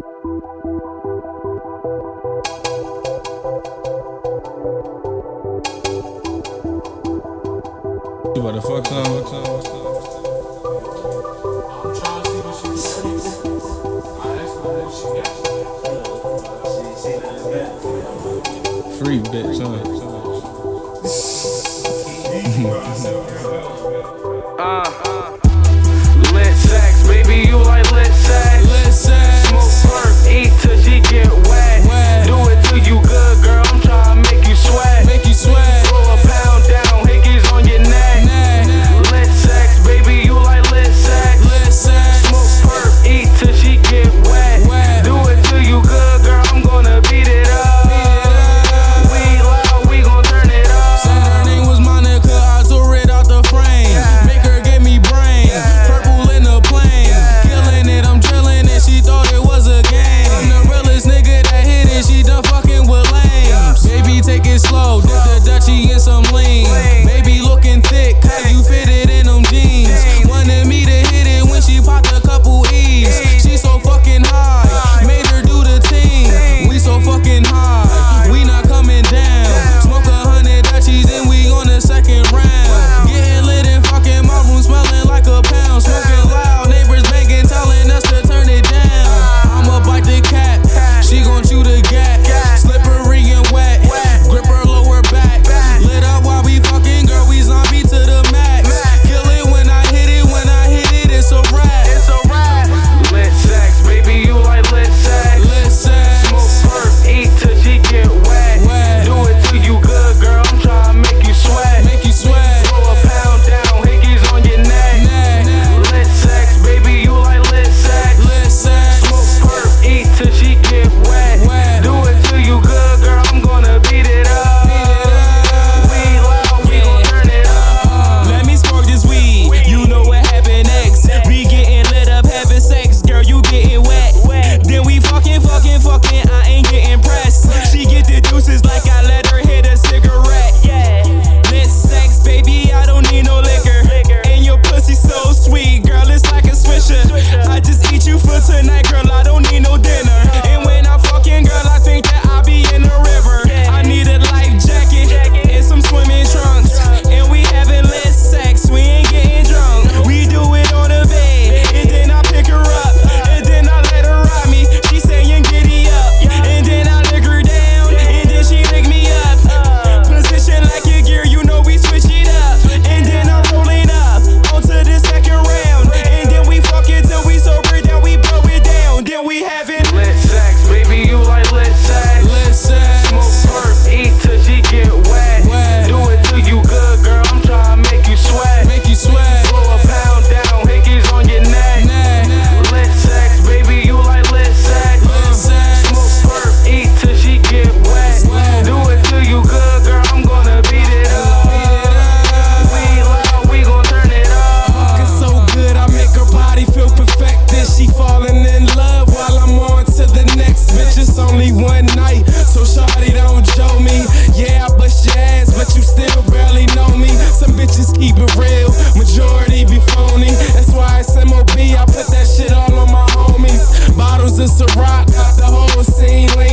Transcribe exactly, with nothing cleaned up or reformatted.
You about to fuck some? I'm trying to see what she says. I asked her if she got you. Free bitch, huh? Uh, lit sex, baby, you like lit sex. Lit sex. Smoke perk, eat till she get wet. Wet. Do it till you good, girl. I'm trying to make you sweat. Make you sweat. Throw a pound down, hickeys on your neck. Neck. Lit sex, baby, you like lit sex. Lit sex. Smoke perk, eat till she get wet. Wet. Do it till you good, girl. I'm gonna beat it up. We loud, we gon' turn it up. Said her name was Monica, I tore it out the frame. Make her give me brain. Purple in the plane. Killing it, I'm drilling it. She thought it was a game. I'm the realest nigga that hit it. She done fucking with lames. Baby, take it slow. Dip the Dutchie in some lean. Baby, looking thick. Cause you fit it in them jeans. Wanted me to hit it when she popped a couple E's. She so fucking high. Made her do the team. We so fucking high. We not coming down. Smoke a hundred Dutchies and we on the second round. Getting lit and fucking my room smelling like a pound. Smoking loud, neighbors banging, telling us to turn it down. I'ma bite the cat, she gon' chew the gat. Slippery and wet, grip her lower back. Lit up while we fucking, girl, we zombie to the max. Kill it when I hit it, when I hit it, it's a wrap. It's a wrap. Lit sex, baby, you like lit sex. Lit sex. Smoke perk, eat till she get wet. Wet. Do it till you good, girl. I'm trying to make you sweat. Make you sweat. Throw a pound down, hickeys on your neck. Neck. Lit sex, baby, you like lit sex. Lit sex. Smoke perk, eat till she get wet. Wet. Do it till you good, girl. I'm gonna beat it up. We loud, we gon' turn it up. Let me smoke this weed. You know what happened next. We getting lit up, having sex. Girl, you getting wet. Then we fucking, fucking, fucking. I ain't getting pressed. She get the deuces like I let her hit a cigarette. Lit sex, baby, I don't need no liquor. And your pussy so sweet, girl, it's like a swisher. I just eat you for tonight, girl, I don't need no dinner. And when I'm fucking, girl, I think that I'll be in the river. I need a life jacket and some swimming trunks. And we having lit sex, we ain't getting drunk. We do it on the bed, and then I pick her up, and then I let her ride me. She saying giddy up, and then I lick her down, and then she lick me up. Position like your gear, you know we switch it up. And then I'm rolling up onto the second round, and then we fuck it till we sober, then we blow it down. Then we having Lit sex, baby, you like lit sex. Lit sex. Smoke perk, eat till she get wet. Wet. Do it till you good, girl. I'm trying to make you sweat. Make you sweat. Throw a pound down, hickeys on your neck. Neck. Lit sex, baby, you like lit sex. Lit sex. Smoke perk, eat till she get wet. Wet. Do it till you good, girl. I'm gonna beat it up. We loud, we gon' turn it up. It's so good, I make her body feel perfected. She falling in love while I'm on to the next bitch. It's only one night, so shawty don't joke me. Yeah, I bust your ass, but you still barely know me. Some bitches keep it real, majority be phony. That's why it's M O B, I put that shit all on my homies. Bottles of Ciroc, the whole scene